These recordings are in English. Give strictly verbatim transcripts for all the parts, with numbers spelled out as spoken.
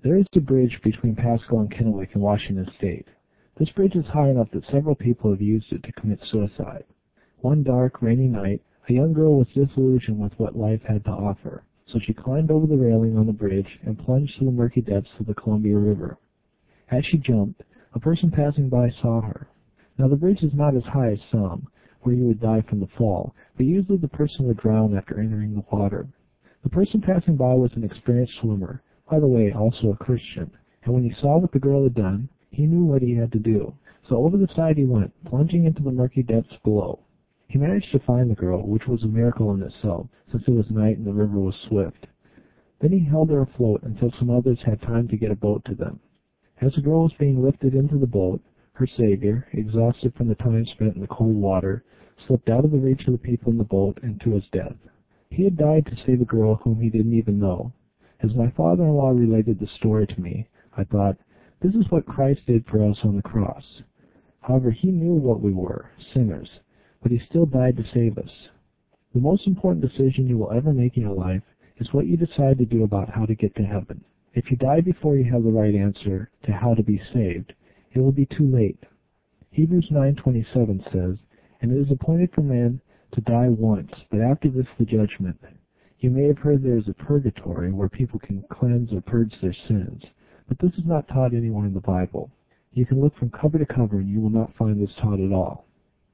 There is a bridge between Pasco and Kennewick in Washington State. This bridge is high enough that several people have used it to commit suicide. One dark, rainy night, a young girl was disillusioned with what life had to offer, so she climbed over the railing on the bridge and plunged to the murky depths of the Columbia River. As she jumped, a person passing by saw her. Now the bridge is not as high as some, where you would die from the fall, but usually the person would drown after entering the water. The person passing by was an experienced swimmer, by the way, also a Christian, and when he saw what the girl had done, he knew what he had to do. So over the side he went, plunging into the murky depths below. He managed to find the girl, which was a miracle in itself, since it was night and the river was swift. Then he held her afloat until some others had time to get a boat to them. As the girl was being lifted into the boat, her savior, exhausted from the time spent in the cold water, slipped out of the reach of the people in the boat and to his death. He had died to save a girl whom he didn't even know. As my father-in-law related the story to me, I thought, this is what Christ did for us on the cross. However, he knew what we were, sinners, but he still died to save us. The most important decision you will ever make in your life is what you decide to do about how to get to heaven. If you die before you have the right answer to how to be saved, it will be too late. Hebrews nine twenty-seven says, "And it is appointed for man to die once, but after this the judgment." You may have heard there is a purgatory where people can cleanse or purge their sins, but this is not taught anywhere in the Bible. You can look from cover to cover and you will not find this taught at all.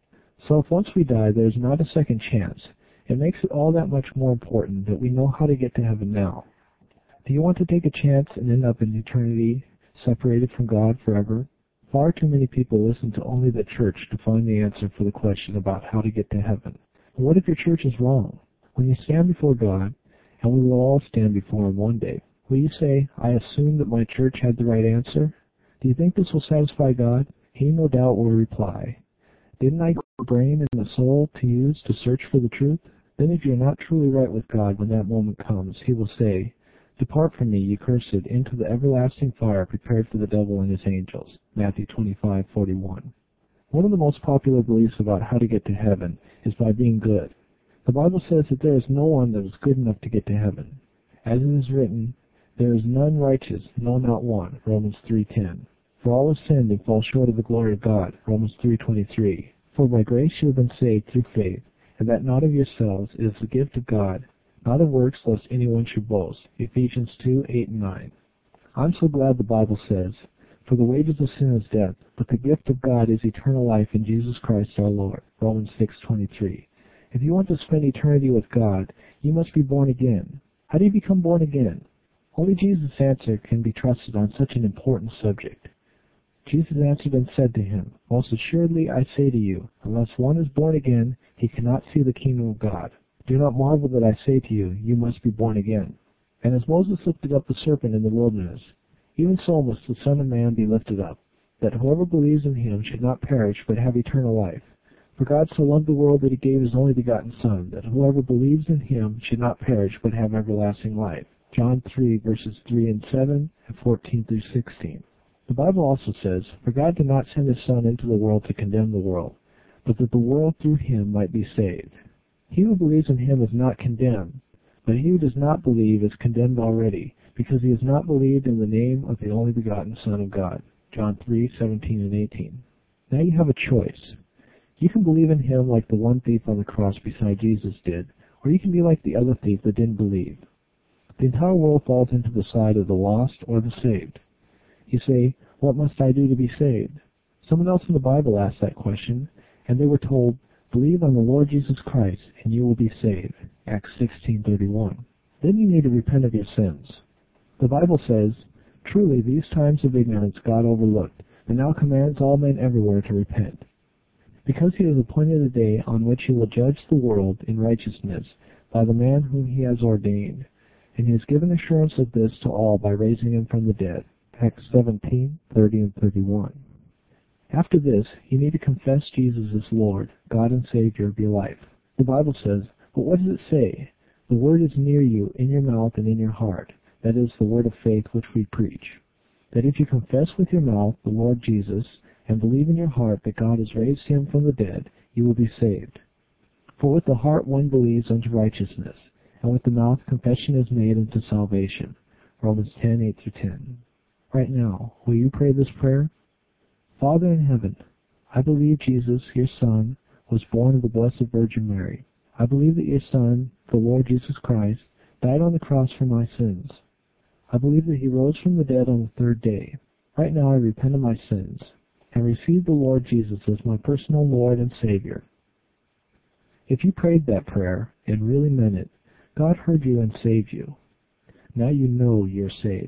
So if once we die there is not a second chance, it makes it all that much more important that we know how to get to heaven now. Do you want to take a chance and end up in eternity separated from God forever? Far too many people listen to only the church to find the answer for the question about how to get to heaven. And what if your church is wrong? When you stand before God, and we will all stand before Him one day, will you say, I assume that my church had the right answer? Do you think this will satisfy God? He no doubt will reply, didn't I give the brain and the soul to use to search for the truth? Then if you're not truly right with God when that moment comes, He will say, Depart from me, you cursed, into the everlasting fire prepared for the devil and his angels. Matthew twenty-five forty-one. One of the most popular beliefs about how to get to heaven is by being good. The Bible says that there is no one that is good enough to get to heaven. As it is written, there is none righteous, no, not one. Romans three ten. For all have sinned and fall short of the glory of God. Romans three twenty-three. For by grace you have been saved through faith, and that not of yourselves, it is the gift of God, not of works, lest anyone should boast. Ephesians two eight and nine. I'm so glad the Bible says, For the wages of sin is death, but the gift of God is eternal life in Jesus Christ our Lord. Romans six twenty-three. If you want to spend eternity with God, you must be born again. How do you become born again? Only Jesus' answer can be trusted on such an important subject. Jesus answered and said to him, Most assuredly I say to you, unless one is born again, he cannot see the kingdom of God. Do not marvel that I say to you, you must be born again. And as Moses lifted up the serpent in the wilderness, even so must the Son of Man be lifted up, that whoever believes in him should not perish, but have eternal life. For God so loved the world that he gave his only begotten Son, that whoever believes in him should not perish, but have everlasting life. John three, verses three and seven, and fourteen through sixteen. The Bible also says, For God did not send his Son into the world to condemn the world, but that the world through him might be saved. He who believes in him is not condemned, but he who does not believe is condemned already, because he has not believed in the name of the only begotten Son of God. John three, seventeen and eighteen. Now you have a choice. You can believe in him like the one thief on the cross beside Jesus did, or you can be like the other thief that didn't believe. The entire world falls into the side of the lost or the saved. You say, What must I do to be saved? Someone else in the Bible asked that question, and they were told, Believe on the Lord Jesus Christ, and you will be saved. Acts sixteen thirty-one. Then you need to repent of your sins. The Bible says, Truly these times of ignorance God overlooked, and now commands all men everywhere to repent. Because he has appointed a day on which he will judge the world in righteousness by the man whom he has ordained, and he has given assurance of this to all by raising him from the dead. Acts seventeen thirty and thirty-one. After this, you need to confess Jesus as Lord, God and Savior of your life. The Bible says, But what does it say? The word is near you, in your mouth and in your heart. That is the word of faith which we preach. That if you confess with your mouth the Lord Jesus, and believe in your heart that God has raised him from the dead, you will be saved. For with the heart one believes unto righteousness, and with the mouth confession is made unto salvation. Romans ten, eight through ten. Right now, will you pray this prayer? Father in heaven, I believe Jesus, your Son, was born of the Blessed Virgin Mary. I believe that your Son, the Lord Jesus Christ, died on the cross for my sins. I believe that he rose from the dead on the third day. Right now I repent of my sins and receive the Lord Jesus as my personal Lord and Savior. If you prayed that prayer and really meant it, God heard you and saved you. Now you know you're saved.